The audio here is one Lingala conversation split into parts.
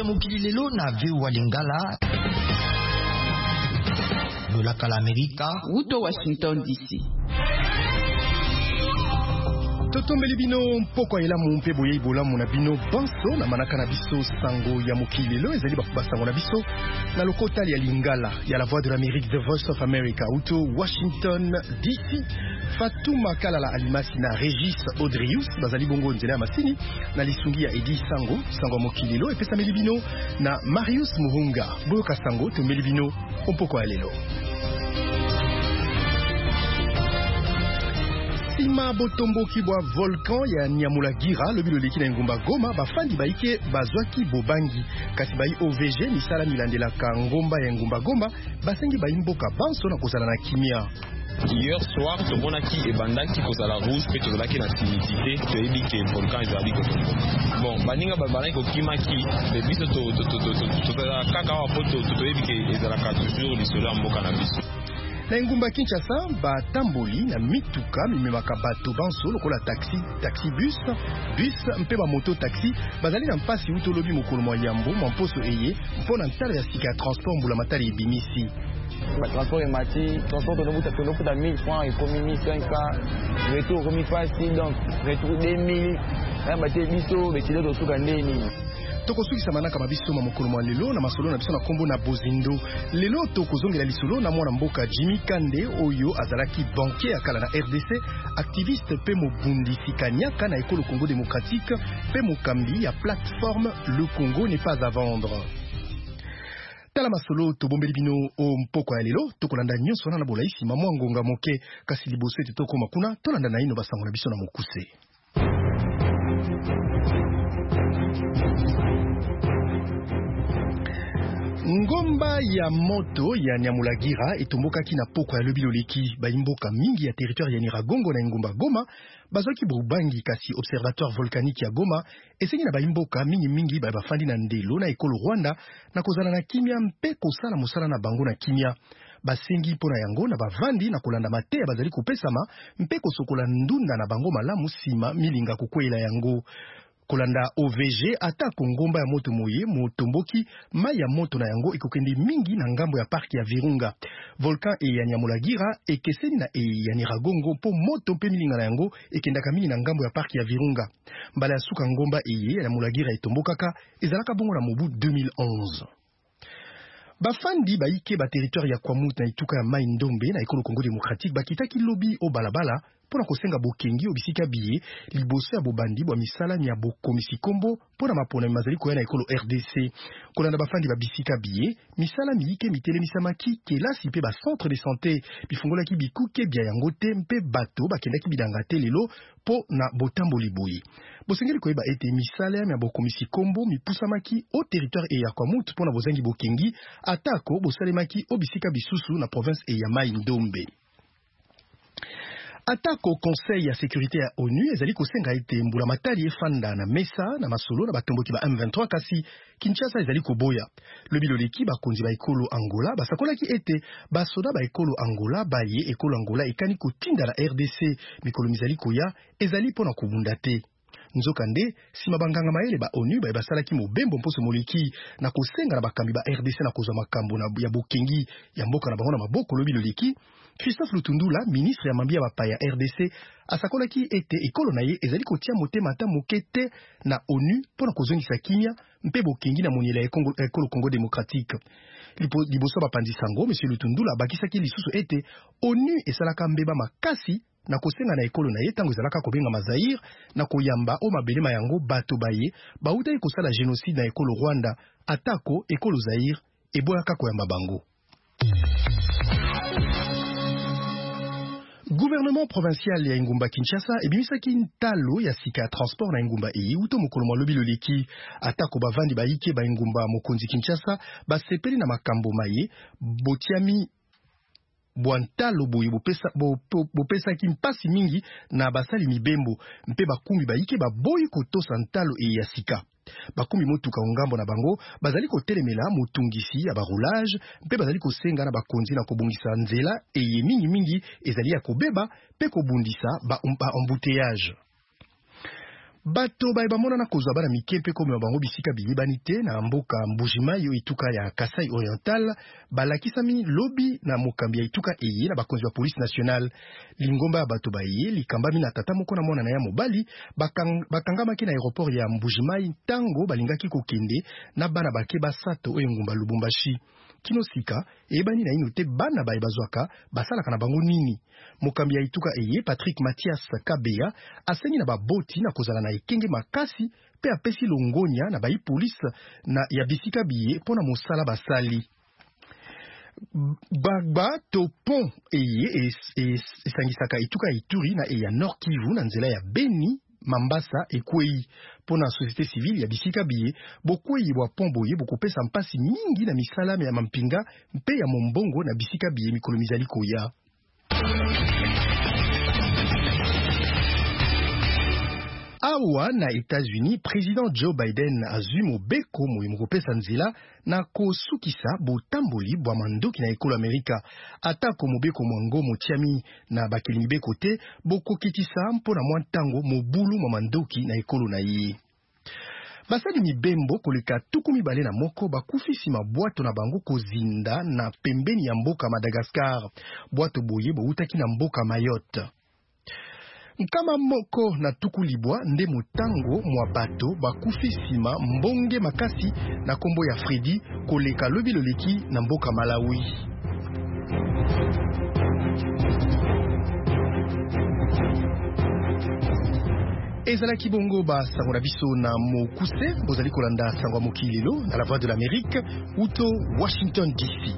mokili lelo na VOA Lingala. Lolaka la Amerika. Uto Washington DC. Totombeli bino mpoko ela mumpe boye ibola muna bino banso na manaka na biso sango ya mokili lelo ezali basango na biso na lokotali ya Lingala ya la voix de l'Amérique, the voice of America, uto Washington DC. Fatuma Kalala Alimasi na Regis Audrius bazali bongo nzela ya masini na lisungi ya Edi sango mokili lelo epesa melibino na Marius Muhunga boyoka sango to melibino mpoko ya lelo. Sima botomboki bwa volcan ya Nyamulagira lobilo leki na ngumba Goma bafandi baike bazwaki bobangi kasi bai OVG misala milandela ka ngomba ya ngumba Goma basengi baimboka banso na kozala na kimia. Hier soir, tout le monde qui est bandaki cause à la rouge, peut être là qui n'a timidité, tu as dit que le volcan est allé. Bon, baninga babana ko kimaki, mais biso to la kaka wa poto to ebi ke ezala toujours le soleil mboka na biso. Na ngumba Kinshasa batamboli na mituka mimemaka bato banso lokola taxi bus mpe ba moto taxi bazali na mpasi uto lobi mokolo mwa yambo mposo eye mpona ntalo ya sika transport mbula matali ebimisi. Transport et mati, transport de nous à 1000 francs et comme 1500 retour comme facile donc retour 2000 na bate biso betile to suka ndeni. Tokosukisa manaka mabiso ma mokolo mwa lelo na masolo na biso na kombo na Bozindo. Lelo tokozongela lisolo na mwana mboka Jimmy Kande oyo azalaki banquier akala na RDC, activiste pe mobundisi kanyaka na ekolo Congo démocratique pe mokambi ya plateforme Le Congo n'est pas à vendre. Tala masolo tobombeli bino o mpoko ya lelo tokolanda nyonso na bolaisi mamwa ngonga moke kasi liboso ete tokoma kuna tolanda na ino basango na biso na mokuse. Ngomba ya moto ya Nyamulagira etombokaki na poko ya lobilo leki baimboka mingi ya territoire ya Nyiragongo na ngomba Goma bazoki bobangi kasi observatoire volcanique ya Goma esengi na baimboka mingi bafandi na ndelo na ekolo Rwanda na kozala na kimia mpe kosala mosala na bango na kimia basengi mpona yango na bavandi na kolanda mateya bazali kopesama mpe kosokola ndunda na bango malamu sima milinga kokwela yango. Kolanda OVG ata kongomba ya moto moye motomboki mai ya moto na yango ekokendi mingi na ngambo ya parki ya Virunga. Volcan e ya Nyamulagira ekeseni na ya Nyiragongo po moto mpe milinga na yango ekendaka mingi na ngambo ya parki ya Virunga. Mbala ya suka ngomba ya Nyamulagira etombokaka ezalaka bongo na mobu 2011. Bafandi baike ba territoire ya Kwamut na ituka ya Mai Ndombe na ekolo Congo démocratique bakitaki lobi o balabala pona kosenga bokengi obisika biye liboso ya bobandi bwa misala ya bokomisi kombo pona mapona mazali koya na ekolo RDC. Kolanda bafandi babisika biye misala miike mitelemisamaki kelasi pe ba centre de santé bifungolaki bikuke bya yango te mpe bato bakendaki bidanga te lelo po na botamboli boye. Bosengeli koyeba ete misala ya bokomisi kombo mipusamaki au territoire ya Kwamut pona bozangi bokengi atako bosalemaki obisika bisusu na province ya Mai Ndombe. Atako conseil ya sécurité ya ONU ezali kosenga ete mbula matali efanda na mesa na masolo na batomboki ba M23 kasi Kinshasa ezali koboya. Lobilo leki bakonzi ba ekolo Angola basakolaki ete basoda ba ekolo Angola baye ekolo Angola ekani kotinda la RDC mikolo mizali koya ezali pona kubunda te. Nzokande sima banganga maele ba ONU basalaki mobembo mposo moleki na kosenga na bakambi ba RDC na kozwa makambo na ya bokengi ya mboka na bango na maboko lobilo leki. Christophe Lutundula, ministre ya mambia bapaya RDC, asakolaki ete ekolo na ye ezali kotia motema ata mokete na ONU pona kozongisa kimia mpe bokengi na moniela ekolo Congo démocratique. Liboso bapandi sango, monsieur Lutundula bakisaki lisusu ete ONU esalaka mbeba makasi na kosenga na ekolo na ye tango ezalaka kobenga Mazaire na koyamba o mabelema yango bato baye bautaki kosala génocide na ekolo Rwanda atako ekolo Zaire eboyaka koyamba bango. Gouvernement provincial ya Ngumba Kinshasa ebimisaki ntalo ya sika ya transport na Ngumba uto mokolo mwa lobilo leki atako bavandi baike ba Ngumba mokonzi Kinshasa basepeli na makambo maye botiami bwantalo boye bopesaki mpasi mingi na basali mibembo mpe bakumbi baike baboyi kotosa ntalo ya sika. Bakumbi motuka ongambo na bango bazali kotelemela motungisi ya baroulage mpe bazali kosenga na bakonzi na kobungisa nzela eye mingi ezali ya kobeba pe kobundisa ba embouteillage. Bato baebamona na kozwa bana mikepe comme bango bisika biyibanite na mboka Mbujimai yo ituka ya Kasai Oriental balakisami lobi na mokambi ya ituka eye na bakonzi ya police nationale. Lingomba ya bato baye likambami na tata moko na mwana na ya mobali bakangamaki na aéroport ya Mbujimai tango balingaki kokende na bana bake basato oyo ngumba Lubumbashi. Kinosika ebani na ino te bana baye bazwaka basalaka na bango nini. Mokambi ya ituka eye Patrick Mathias Kabeya asengi na baboti na kozala na ekenge makasi pe apesi longonya na bayi police na ya bisika biye pona mosala basali. Bagba to pont eye esangisaka ituka Ituri na eya Nord Kivu na nzela ya Beni Mambasa ekwei pona société civile ya bisika biye bokwei bwa pomboye bokopesa mpasi mingi na misala ya mampinga mpe ya mombongo na bisika biye mikolo mizali koya. Awa na États-Unis, président Joe Biden azwi mobeko mokopesa nzela na kosukisa botamboli bwa mandoki na ekolo Amerika. Atako mobeko mwango motiami na bakeli mibeko te bokokitisa mpona mwa ntango mobulu mwa mandoki na ekolo na ye. Basali mibembo koleka 200 na moko bakufisi mabwato na bango kozinda na pembeni ya mboka Madagascar. Bwato boye boutaki na mboka Mayotte. Nkama moko na tukulibwa nde motango mwa bato bakufisima mbonge makasi na kombo ya Freddy koleka lobi loleki na mboka Malawi. Ezalaki bongo ba sango biso na mokuse bozali kolanda sango mokilelo na la voix de l'Amérique uto Washington DC.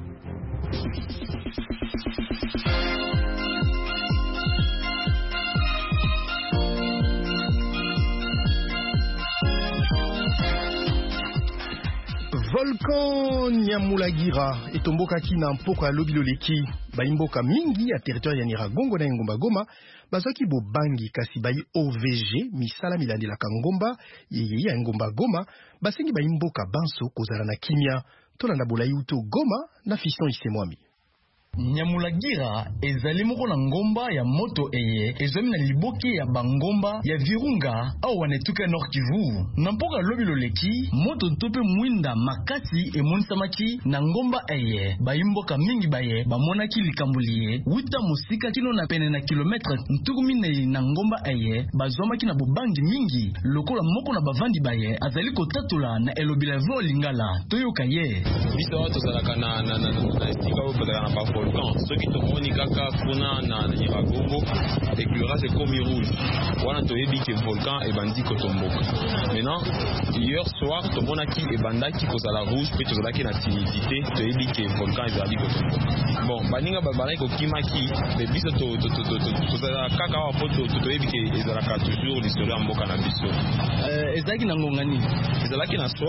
Volcan Nyamulagira etombokaki na mpoka lobiloleki baimboka mingi ya territoire ya Nyiragongo na Ngomba Goma bazaki bobangi kasi bayi OVG misala milandelaka ngomba yeye ya Ngomba Goma basengi baimboka banso kozala na kimia tolanda bolayi uto Goma na Fiston Isemwami. Nyamulagira ezali moko na ngomba ya moto eye ezami na liboki ya bangomba ya Virunga au wanetuka Nord Kivu na mpoka lobiloleki moto tope mwinda makasi emonsamaki na ngomba eye baimboka mingi baye bamonaki likambuliye wuta musika kino na pene na kilometre ntukumine na ngomba eye bazomaki na bobangi mingi lokola moko na bavandi baye azali kotatula na elobila vo lingala toyoka ye biso tozalaka na estika oyo tozalaka na bafo soki tomoni kaka kuna na Nyiragongo éclairage ekomi rouge wana toyebi ke volcan ebandi kotomboka. Maintenant hier soir tomonaki ebandaki kozala rouge pe tozalaki na timidité toyebi ke volcan ezali kotomboka. Bon baninga babalaki kokimaki me biso tozala kaka awa po toyebi ke ezalaka toujours lisolo ya mboka na biso. Ezalaki na ngonga nini? Ezalaki na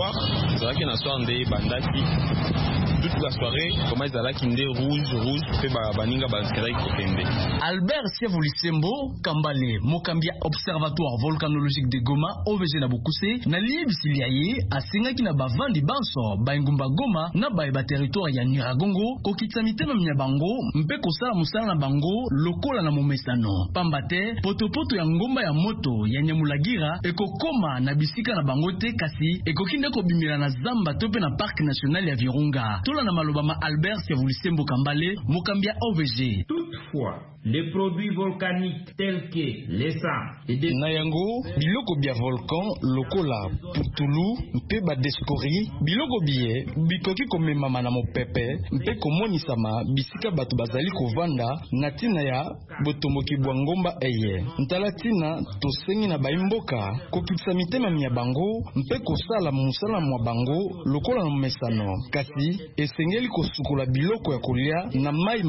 soir nde ebandaki toute la soirée comment ezalaki nde rouge pe baninga bazalaki kokende. Albert Siavolisembo Kambale mokambia observatoire volcanologique de Goma OVG na Bokuse na libisili ye asengaki na bavandi banso baingumba Goma na ba territoire ya Nyiragongo kokitsa mitema mya bango mpe kosala musala na bango lokola na momesano pambate potopoto ya ngomba ya moto ya Nyamulagira ekokoma na bisika na bango te kasi ekokinde kobimira na zamba tope na parc national ya Virunga tola na malobama Albert Siavolisembo Kambale mokambia OVG. Toutefois, les produits volcaniques tels que l'essence et des nayango biloko bia volcan lokola putulu mpe ba descori biloko biye bikoki komemama na mopepe mpe komonisama bisika bato bazali kovanda na tina ya botomboki bwa ngomba eye ntalatina tosengi na baimboka kokitisa mitema mya bango mpe kosala musala mwa bango lokola na mesano kasi esengeli kosukola biloko ya kolia na mai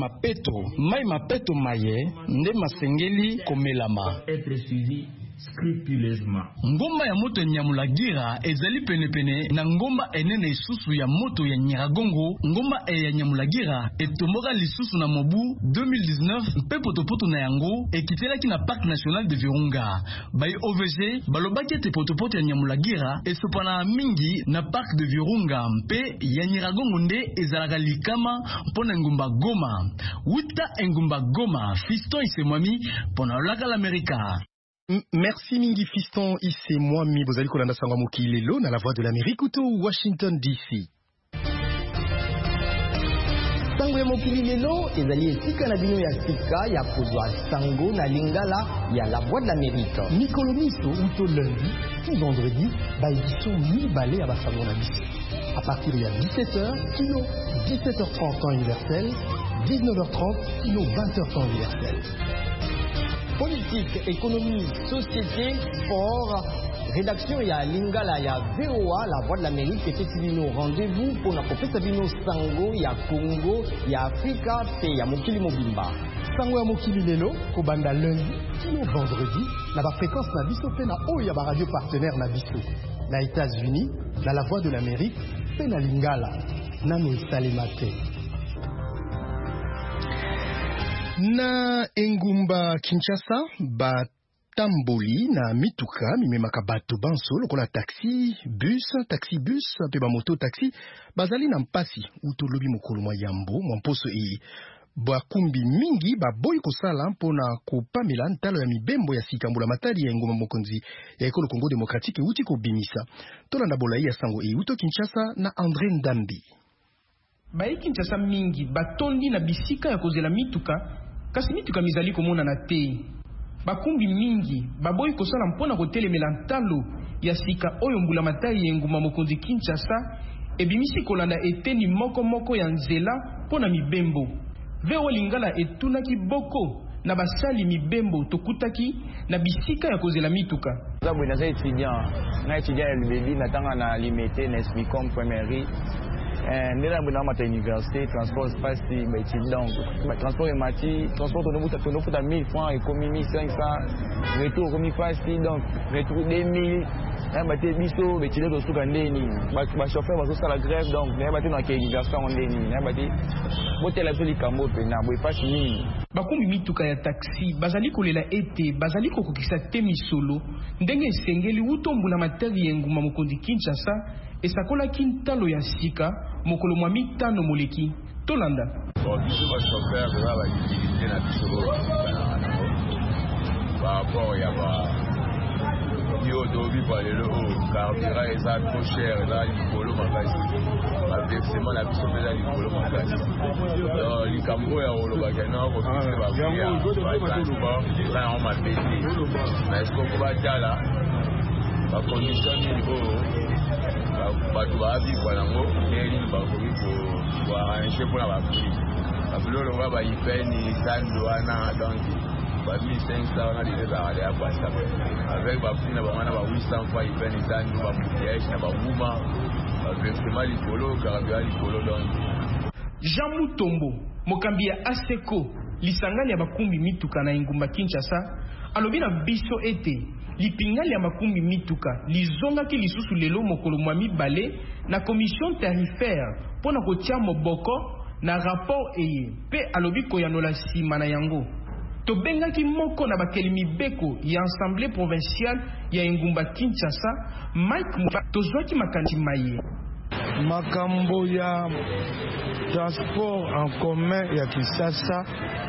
mapeto maye nde masengeli komelama être suivi scrupuleusement. Ngomba ya moto ya Nyamulagira ezali penepene na ngomba enene isusu ya moto ya Nyiragongo. Ngomba ya Nyamulagira etomboka lisusu na mobu 2019 mpe potopoto na yango ekitelaki na parc national de Virunga. Bai OVG balobaki ete potopoto ya Nyamulagira esopana mingi na parc de Virunga mpe ya Nyiragongo nde ezalaka likama mpona ngomba Goma. Wuta ngomba Goma Fiston Isemwami mpona Local America. Merci mingi fiston ise mwami bozali kolanda sango moki lelo na la voix de l'Amérique uto Washington DC. Sango ya mokili lelo ezali esika na bino ya sika ya kozwa sango na lingala ya la voix de l'Amérique. Mikolo miso uto lundi puis vendredi ba édition mibale ya basango na biso. À partir de 17h, kilo 17h30 temps universel, 19h30, kilo 20h temps universel. Politique, économie, société, sport, rédaction ya Lingala ya VOA, la voix de l'Amérique, et Tessibino rendez-vous pour la professe Bino Sango ya Congo, ya Afrika, et ya Mokili Mobimba. Sango ya Mokili Lelo, Kobanda lundi, kilo vendredi, na ba fréquence na biso pe na o ya ba radio partenaire na biso. Na États-Unis, na la voix de l'Amérique, pe na Lingala, nano salemate. Na Engumba Kinshasa batamboli na mituka mimemaka bato banso lokola taxi bus pe ba moto taxi bazali na mpasi utolobi mokolo mwa yambo mwa mposo bakumbi mingi baboyi kosala mpona kopamela ntalo ya mibembo ya sikambula matali ya engumba mokonzi ya ekolo Congo démocratique uti kobimisa tolanda bolai ya sango uto Kinshasa na André Ndambi. Bayi Kinshasa mingi batondi na bisika ya kozela mituka kasi mituka mizali komona na te. Bakumbi mingi baboyi kosala mpona kotelemela ntalo ya sika oyo mbula matai ya engumba mokonzi Kinshasa ebimisi kolanda eteni moko ya nzela mpona mibembo. VOA Lingala etunaki boko na basali mibembo tokutaki na bisika ya kozela mituka. Zabu na étudiant ya LBB natanga na limité na Espicom Primaire. Nela mbona mata université transport passe ba étudiant transport et mati transport to no futa 1000 francs économie 500 retour comme facile donc retour 2000 bate biso betile to suka ndeni ba chauffeur ba so la grève donc ne bate na ke université ndeni ne bate botela so likambo pe na boy passe nini bakumbi mituka ya taxi bazali kolela ete bazali kokokisa te misolo ndenge esengeli utombula materi yenguma mokonzi Kinshasa esakola kintalo ya sika mokolo mwa mitano moleki tolanda biso ba chauffeur ba ba utilité na biso ba rapport ya ba yo dobi ba lelo carburant eza trop cher là likolo makasi ba versement na biso pela likolo makasi likambo ya oloba kana ko biso ba ya ba on m'a pété mais est-ce qu'on va jala ba condition ni bato baabikwa nango ndeli bakoki koarrange mpona bafri babilolo nga baipeni sando wana donc ba 1500 wana lile ezalaka ya kwasa avec bafri na bango na ba 800 fois ipeni sando bamutiage na babuma baversement likolo karabia likolo donc Jean Mutombo mokambi ya ASECO lisangani ya bakumbi mituka na engumba Kinshasa alobi na biso ete lipingali ya makumbi mituka lizongaki lisusu lelo mokolo mwa mibale na commission tarifaire pona kotia moboko na rapport eye pe alobi koyanola sima na yango tobengaki moko na bakeli mibeko ya assemblée provinciale ya engumba Kinshasa Mike Mouba tozwaki makanisi maye makambo ya transport en commun ya Kinshasa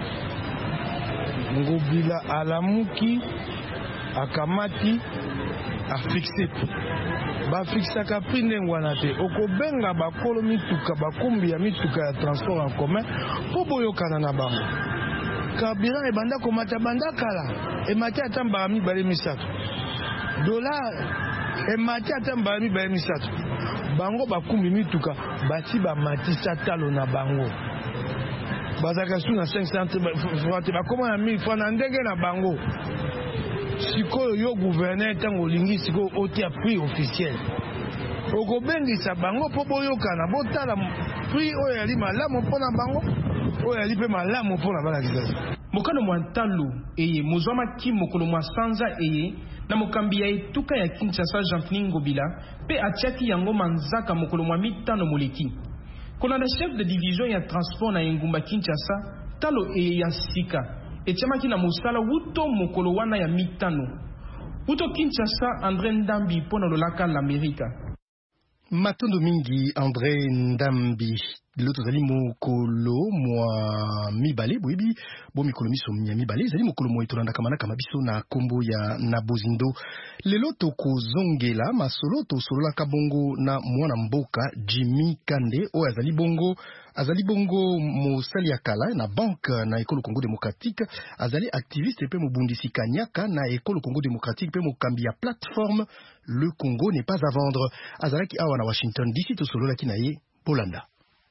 ngobila alamuki akamati afixe bafixaka prix ndenge wana te okobenga bakolo mituka bakumbi ya mituka ya transport en commun mpo boyokana na bango carburant ebanda komata banda kala emati ata mbala mibale misato dollar emati ata mbala mibale misato bango bakumbi mituka bati bamatisa talo na bango bazaka su na 500 francs te bakoma na 1000 francs na ndenge na bango sikoyo yo gouverneur tango lingi sikoyo otia prix officiel okobengisa bango po boyokana botala prix oyo yali malamu mpona bango oyo yali pe malamu mpona bana Kinshasa mokano mwa ntalo eye mozwama ki mokolo mwa sanza eye na mokambi ya etuka ya Kinshasa Jean Ngobila pe atiaki yango manzaka mokolo mwa mitano moleki kolanda chef de division ya transport na engumba Kinshasa talo eye ya sika etiamaki na mosala wuto mokolo wana ya mitano wuto Kinshasa André Ndambi pona lolaka l'Amérique matondo mingi André Ndambi l'autre zali mokolo mwa mibale boyebi bo mikolo miso ya mibale zali mokolo mwa etolanda kamana kama biso na kombo ya na bozindo lelo tokozongela masolo tosolola kabongo na mwana mboka Jimmy Kande o azali bongo mosali ya kala na banque na ekolo Congo démocratique azali activiste pe mobundisi kanyaka na ekolo Congo démocratique pe mokambi ya plateforme le Congo n'est pas à vendre azalaki awa na Washington DC tosolola ki na ye Polanda.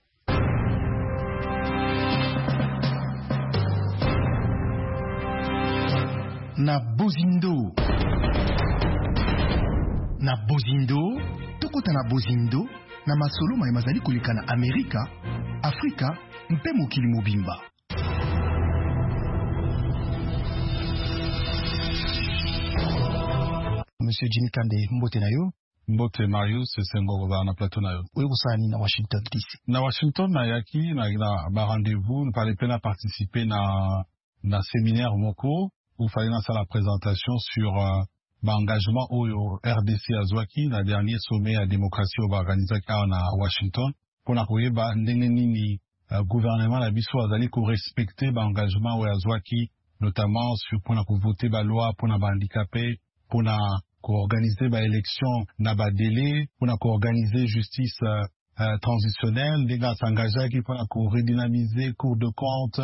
Na bozindo tokota na bozindo na masolo ma mazali koleka na Amerika Afrika mpe mokili mobimba. Monsieur Jimmy Kande mbote na yo. Mbote Mario Sesengo na plateau na yo. Oyo bosani na Washington DC. Na Washington na yaki na ba rendez-vous nous parler pena participer na séminaire moko où fallait na la présentation sur engagement au RDC azwaki na dernier sommet à démocratie au organisé na Washington pour na koyeba ndenge nini gouvernement la biso azali ko respecter ba engagement au azwaki notamment sur pour na ko voter ba loi pour na ba handicapé pour na ko organiser ba élection na ba délai pour na ko organiser justice transitionnelle les gars s'engager qui pour na ko redynamiser cour de compte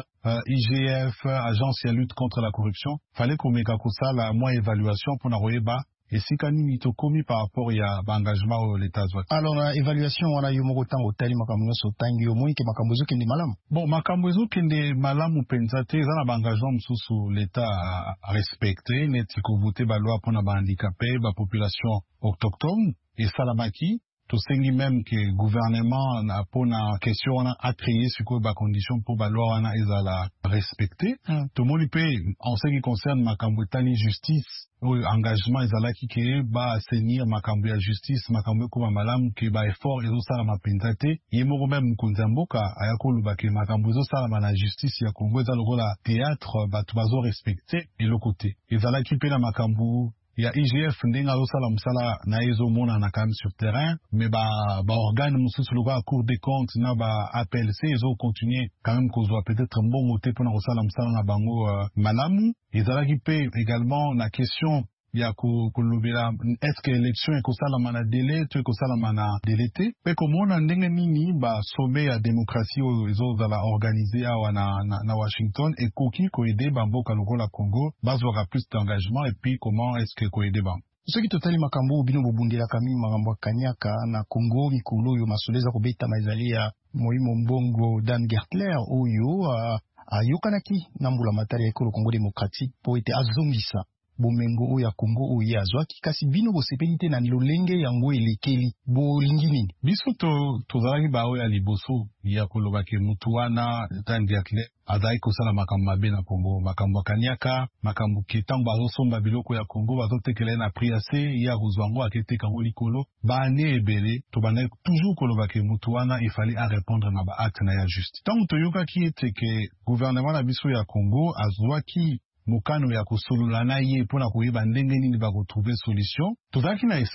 IGF agence de lutte contre la corruption fallait qu'on meka ko ça la moins évaluation pour na koyeba et si kanini to commis par rapport ya ba engagement au l'état zwaki. Alors na évaluation wana yo moko tango tali makambo so tangi yo moyi ke makambo zo kende malamu. Bon makambo zo kende malamu penza te za na ba engagement mususu l'état a respecter neti ko voter ba loi pour na ba handicapé ba population autochtone et salamaki to sengi même que gouvernement na pona question na a créé sur quoi ba condition pour ba loi na ezala respecter tout le monde peut en ce qui concerne makambo tani justice ou engagement ezala ki ke ba assainir makambo ya justice makambo ko ba malamu ke ba effort ezo sala mapenzate yemo même kunzamboka ayakolu ba ke makambo ezo sala na justice ya Congo ezala lokola théâtre ba to bazo respecter et le côté ezala ki pe na makambo ya IGF ndenga osala musala na ezo mona na kam sur terrain mais ba organe mususu loka cour des comptes na ba APLC ezo continuer quand même kozwa peut-être bon côté pour na osala musala na bango malamu ezala ki pe également na question ya kolobela est-ce que élection ekosala mana délai to ekosala mana délai pe komona ndenge nini ba sommet ya démocratie ezo zala organiser awa na Washington et koki ko aider ba mboka lokola Congo bazwaka plus d'engagement et puis comment est-ce que ko aider ba soki totali makambo bino bobundela kami makambo kanyaka na Congo mikolo yo masoleza ko beta mazali ya Moïmo Mbongo Dan Gertler oyo ayokanaki na mbula matari ya ekolo Congo démocratique po ete azongisa bomengo oya Congo oya azwaki kasi bino bosepeli te na lolenge yango elekeli bolingi nini biso tozalaki ba oya liboso ya koloba ke mutu wana Dan Gertler azali kosala makambo mabe na Congo makambo kanyaka makambo ketango bazosomba biloko ya Congo bazotekela na prix assez ya kozwango aketeka ngo likolo bane ebele to bana toujours koloba ke mutu wana il fallait à répondre na ba acte na ya juste tant toyoka ki ete ke gouvernement na biso ya Congo azwaki mukano ya kusolola na ye pona koyeba ndenge nini ba retrouver solution tozalaki na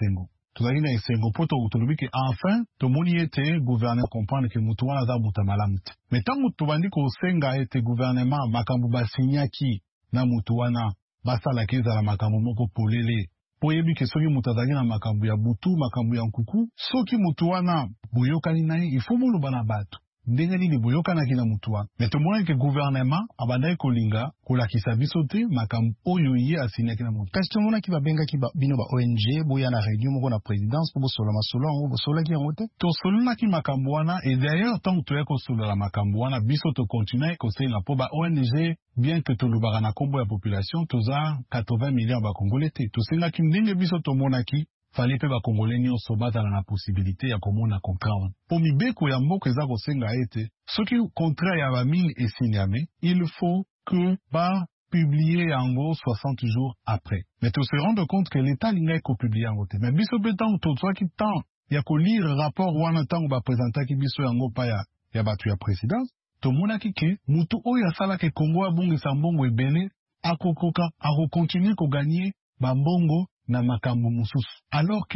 esengo poto tolobi ke enfin tomoni ete gouvernement comprendre ke mutu wana za mutu malamu te mais tango tobandi kosenga ete gouvernement makambo basinyaki na mutu wana basalaki ezala makambo moko polele po yebi ke soki mutu azalaki na makambo ya butu makambo ya nkuku soki mutu wana boyokani na ye il faut boloba na bato ndenge nini boyokana kina mutu wana mais tomoni ke gouvernement abandaki kolinga kolakisa biso te makambo oyo ye asinyaki na mutu kasi tomonaki babengaki bino ba ONG boya na réunion moko na présidence po bosola masolo yango bosolaki yango te tosololaki makambo wana et d'ailleurs ntango toya kosolola makambo wana biso tokontinue kosenga po ba ONG bien que tolobaka na nkombo ya population toza 80 millions bakongole te tosengaki ndenge biso tomonaki fallait pe ba congolais nyonso bazala na possibilité ya komona contrat wana po mibeko ya mboka eza kosenga ete soki contrat ya bamine esinyame il faut que ba publier yango 60 jours après mais to se rendre compte que l'état alingai kopublier yango te mais biso pe ntango tozwaki temps ya kolire rapport wana ntango bapresentaki biso yango pa ya bato ya présidence tomonaki ke mutu oyo asalaki Congo abongisa mbongo ebele akokoka akokontinue koganye bambongo na makambo mususu alors que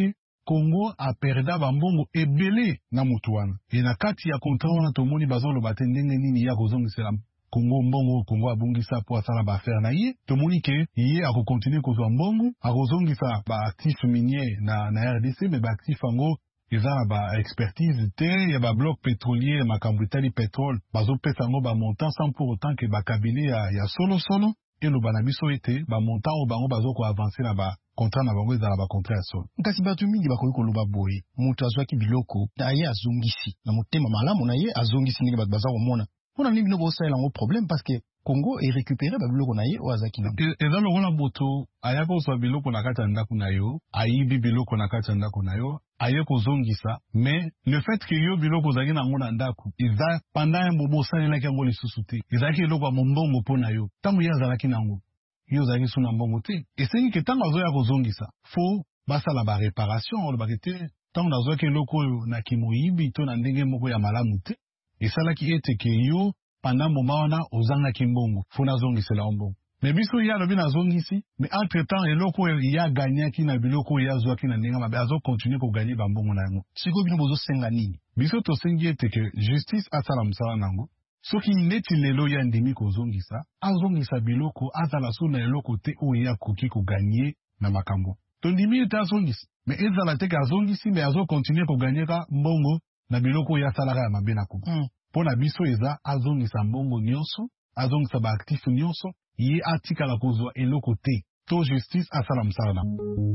Congo a perda bambongo ebele na mutu wana. E na kati ya kontra wana tomoni bazoloba te ndenge nini ya kozongisela Congo mbongo Congo abungisa po asala ba affaire na ye. Tomoni ke ye akokontinue kozwa mbongo, akozongisa ba actif minier na RDC, mais ba actif ango eza na ba expertise te, ya ba bloc pétrolier makambo etali pétrole bazopesa yango ba montant sans pour autant que ba cabinet ya solo eloba na biso ete ba montant oyo bango bazoko avancer na ba contrat na bango ezala ba contrat ya solo. Kasi bato mingi bakoki koloba boye moto azwaki biloko na ye azongisi na motema malamu na ye azongisi ndenge bato baza komona mpona nini bino bosalela yango problème parce que Congo erécupéré babiloko na ye oyo azaki nango. Eza lokola moto aya kozwa biloko na kati ya ndako na yo, ayibi biloko na kati ya ndako na yo, aye kozongisa, mais le fait que yo biloko ozalaki nango na ndako eza pendant un moment osalelaki yango lisusu te, ezalaki eloko ya mombongo mpo na yo ntango ye azalaki nango yo ozalaki su na mbongo te. Esengi ke ntango azoya kozongisa fo basala ba réparation olobaki te ntango nazwaki eloko oyo na kimoyibi to na ndenge moko ya malamu te, esalaki ete ke yo pendant moment wana ozangaki mbongo fo nazongisela mbongo. Mais biso ya lobi nazongisi, mais entre temps eloko ya gagnaki na biloko ya zwaki na ndenge mabe azo continuer ko gagner ba mbongo na yango. Siko bino bozo senga nini? Biso to sengi ete ke justice asala msala nango. Soki neti lelo ya ndimi kozongisa, azongisa biloko azala so na eloko te oyo ya koki ko gagner na makambo. To ndimi ete azongisi, mais ezala te ka azongisi mais azo continuer ko gagner ka mbongo na biloko ya salaka ya mabe na kuba. Pona biso eza azongisa mbongo nyonso, azongisa ba actif nyonso, ye atikala kozwa eloko te. To justice asala msala na.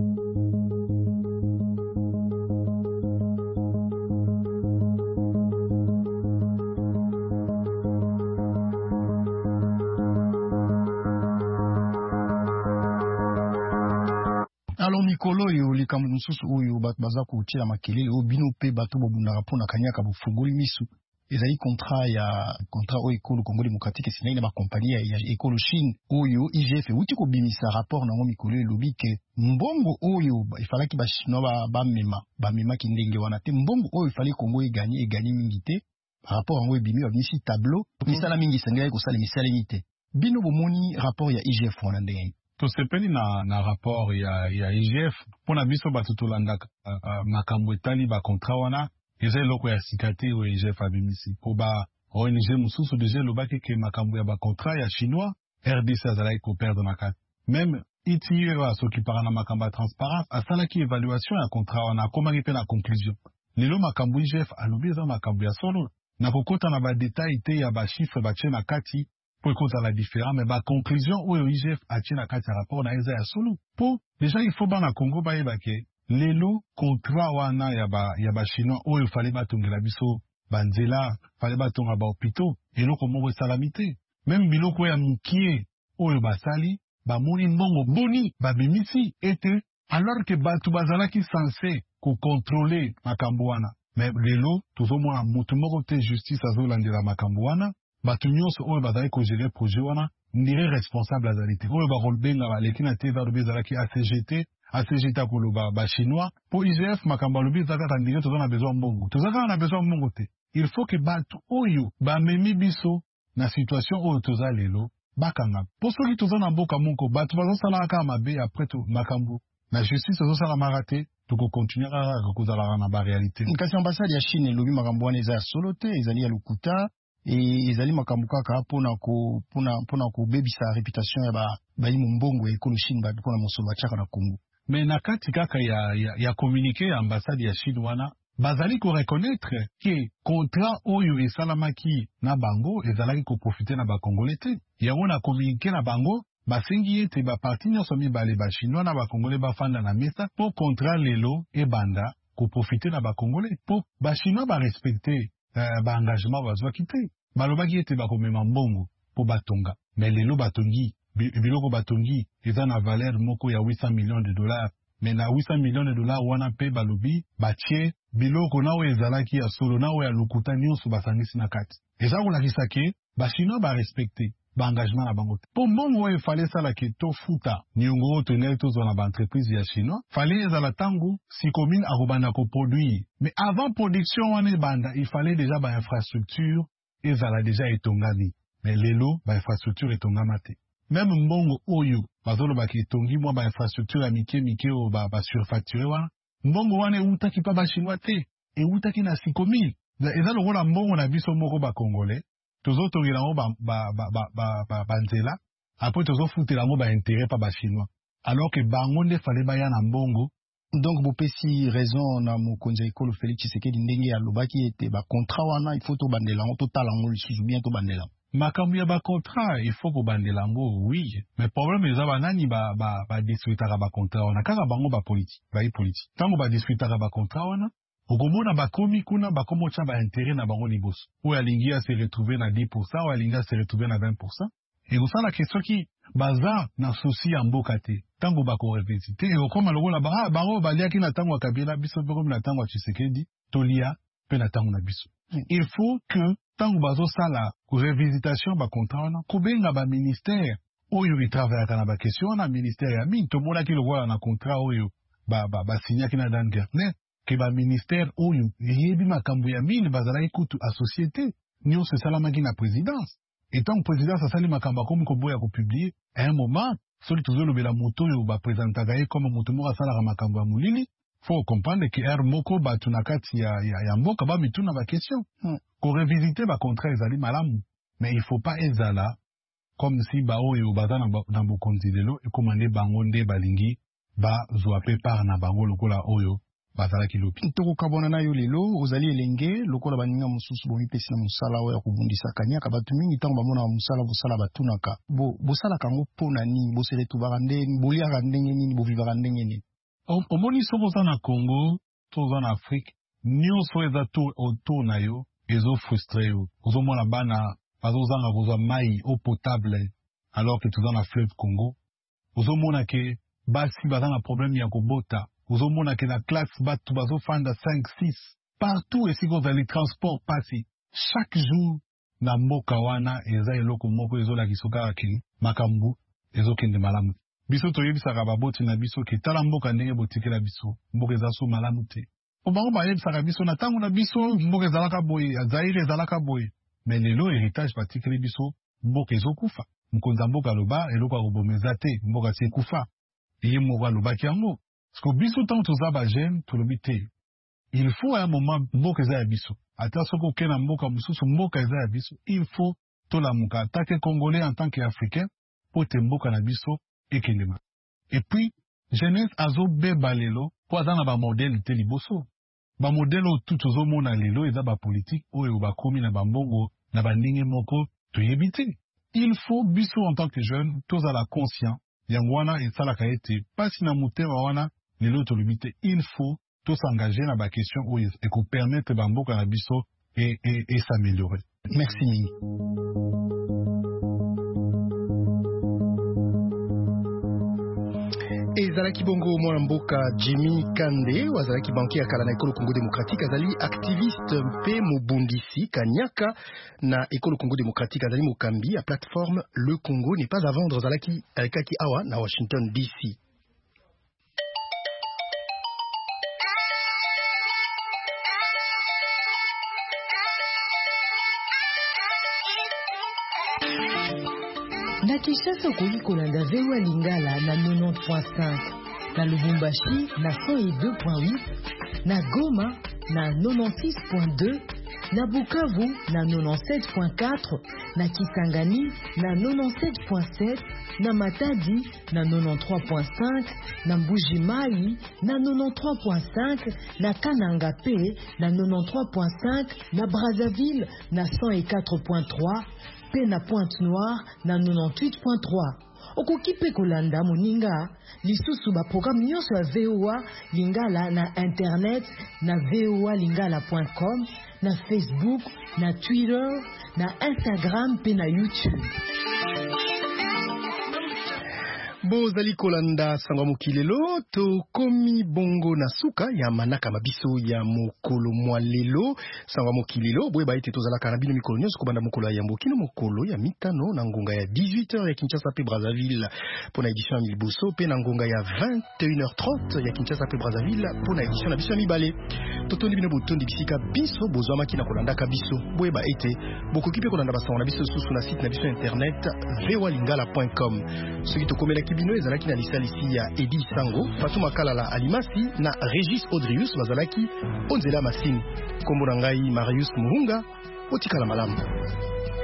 Alors mikolo oyo likambo mosusu oyo bato baza kotiela makelele oyo bino mpe bato bobundaka mpona kanyaka bofungoli misu ezali contrat oyo ekolo Congo démocratique esingai na bakompani ya ekolo Chine oyo IGF euti kobimisa rapport nango mikolo elobi ke mbongo oyo efalaki bachinois bamemaki ndenge wana te mbongo oyo efali Congo eganye mingi te rapport yango ebimi babimisi tableau misala mingi esengeli kosala misalemi te. Bino bomoni rapport ya IGF wana ndenge tosepeli na rapport ya IGF pona biso bato tolandaka makambo etali ba contrat wana eza eloko ya sika te oyo IGF abimisi po ba ONG mosusu deja elobaki ke makambo ya ba contrat ya chinois RDC azalaki koperdre na kati. Même ITIE asokipaka na makambo ya transparence asalaki évaluation ya contrat wana akomaki mpe na conclusion. Lelo makambo IGF alobi eza makambo ya solo na kokota na ba détail te ya ba chiffre batie na kati po ekota la différent, mais ba conclusion oyo IGF atie na kati ya rapport na eza ya solo. Po déjà il faut bana Congo bayeba ke lelo contrat wana ya ba chinois oyo fallait batongela biso banzela, fallait batonga ba hôpitaux eloko moko esalami te. Même biloko ya mukie oyo basali bamoni mbongo boni babimisi ete alors que bato bazalaki censé ko contrôler makambo wana. Mais lelo tozomona motu moko te justice azolandela makambo wana. Bato nyonso oyo bazali ko gérer projet wana ndire responsable azali te oyo bakolbenga baleki na te eza lobi ezalaki ACGT akoloba ba chinois po IGF makambo alobi eza kaka ndire toza na besoin mbongo toza kaka na besoin mbongo te. Il faut que bato oyo bamemi biso na situation oyo toza lelo bakanga po soki toza na mboka moko bato bazosalaka kaka mabe apres to makambo na justice ezosalamaka te tokokontinue kaka kozalaka na baréalité. Kasi ambassade ya Chine elobi makambo wana eza ya solo te ezali ya lokuta ezali makambo kaka mpona kobebisa réputation ya bayimu mbongo ya ekolo Chine mpona mosolo batiaka na Congo. Mais na kati kaka ya communiqué ya ambassade ya Chine wana bazali ko reconnaître ke contrat oyo esalamaki na bango ezalaki ko profiter na bakongolais te. Yango na communiqué na bango basengi ete baparti nyonso mibale bachinois na bakongolais bafanda na mesa po contrat lelo ebanda ko profiter na bakongolais po bachinois barespecte engagement bazwaki te. Balobaki ete bakomema mbongo po batonga. Mais lelo batongi biloko batongi eza na valeur moko ya 800 millions de dollars. Mais na 800 millions de dollars wana pe balobi batie biloko na oyo ezalaki ya solo na oyo ya lokuta nyonso basangisi na kati. Eza kolakisa ke bachinois barespecte engagement na bango te. Po mbongo oyo efale esalaki tofuta niongo oyo tolingai tozwa na baentreprise ya chinois fale ezala ntango si commune akobanda koproduire. Mais avant production wana ebanda il fallait déjà bainfrastructure ezala déjà etongami. Mais lelo bainfrastructure etongama te. Même mbongo oyo bazolobaki etongi mwa bainfrastructure ya mike oyo basurfacture wana mbongo wana utaki pa ba chinois te e utaki na 5000 eza lokola mbongo na biso moko ba congolais tozo tongela ngo ba nzela après tozo futela ngo ba intérêt pa ba chinois alors que bango nde fallait ba ya na mbongo. Donc bopesi raison na mokonzi ekolo Félix Tshisekedi ndenge alobaki ete ba contrat wana il faut to bandela ngo totala ngo lisusu bien to bandela makambo ya ba contrat il faut ko bandela ngo oui mais problème eza banani ba discutera ba contrat wana kaka bango ba politique tango ba discutera ba contrat wana okomona bakomi kuna bakomo tya ba intérêt na bango liboso oyo alingi se retrouver na 10% oyo alingi se retrouver na 20%. Et ça la question qui baza na souci ya mboka te tango bako revisiter et okoma lokola bango baliaki na tango Kabila biso pe na tango Tshisekedi tolia pe na tango na biso. Il faut que tango bazo sala revisitation ba contrat na kubenga ba ministère oyo travaillaka na ba question na ministère ya mingi tomona ki lokola na contrat oyo ba signaki na Dan Gertner que ba ministère oyo yebi makambo ya mingi bazala ikutu a société nyo se salamaki na présidence. Et tant que le président Sassali Makamba comme Koboya ko publié, à un moment, celui qui veut la moto ou ba présenter comme moto mora sala Makamba mulili, faut comprendre que er moko ba tunakati ya mboka ba mituna ba question. Ko revisiter ba contrat ezali malamu, mais il faut pas ezala comme si ba oyo baza na bokonzi lelo e komande bango nde balingi ba zoape par na bango lokola oyo bazala kilopi. Toko kabona na yo lelo ozali elenge lokola baninga mususu bo mipesi na musala oyo kubundisa kanyaka batu mingi tango bamona musala bosala batunaka bosala kango pona nini bosele tubaka ndenge boliaka ndenge nini bovivaka ndenge nini. Omoni soko za na Congo toza na Afrique nyonso eza autour na yo ezo frustre yo ozomona bana bazozanga kozwa mai eau potable alors que toza na fleuve Congo ozomona ke basi baza na problème ya kobota ozomona ke na classe batu bazofanda 5-6 partout esiko ozali transport pasi chaque jour na mboka wana eza eloko moko ezolakisa kaka ke makambo ezokende malamu biso toyebisaka baboti na biso ke tala mboka ndenge botikela biso mboka eza so malamu te bango bayebisaka biso na ntango na biso mboka ezalaka boye Zaire ezalaka boye mais lelo héritage batikeli biso mboka ezokufa mokonzi ya mboka aloba eloko akobomeza te mboka ti ekufa ye moko alobaki yango parce que biso ntango toza bagene tolobi te il faut à un moment mboka eza ya biso ata soki oke na mboka mosusu mboka eza ya biso il faut tolamuka en tant que congolais en tant que africain po te mboka na biso ekendema et puis jeunesse azobeba lelo po aza na bamodele te liboso bamodele oyo tu tozomona lelo eza bapolitike oyo bakomi na bambongo na bandenge moko toyebi te. Il faut biso en tant que jeune tozala conscient yango wana esalaka ete pasi na motema wana lelo tolobi te il faut s'engager na bakestion oyo ekopermettre bamboka na biso et s'améliorer. Merci mingi. Ezalaki bongo mwana mboka Jimmy Kande wazalaki banki ya kala na ekolo Congo démocratique azali activiste mpe mobundisi kanyaka na ekolo Congo démocratique azali mokambi ya plateforme Le Congo n'est pas à vendre azalaki alekaki awa na Washington DC. Na Kinshasa okoki kolanda VOA Lingala na 90.5, na Lubumbashi na 102.8, na Goma na 96.2, na Bukavu na 97.4, na Kisangani na 97.7, na Matadi na 93.5, na Mbuji-Mayi na 93.5, na Kananga P na 93.5, na Brazzaville na 104.3, pe na Pointe-Noire na 98.3. Okoki pe kolanda moninga lisusu ba programme nyonso ya VOA Lingala na internet na voalingala.com, na Facebook, na Twitter, na Instagram pe na YouTube. Bozali kolanda sangwa mokilelo to komi bongo na suka ya manaka mabiso ya mokolo mwalelo sangwa mokilelo boye baite tozala karabino mikolo nyonso kobanda mokolo ya mbokino mokolo ya mitano na ngonga ya 18h ya Kinshasa pe Brazzaville pour na édition ya Milbuso pe na ngonga ya 21h30 ya Kinshasa pe Brazzaville pour na édition na biso ya mibale totondi bino botondi bisika biso bozwa maki na kolanda ka biso boye baite bokoki pe kolanda basangwa na biso susu na site na biso internet voalingala.com soki tokomela bino ezalaki na lisalisi ya Edi Sango, Fatuma Kalala Alimasi na Regis Audrius bazalaki onzela masini. Kombo na ngai Marius Muhunga, otikala malamu.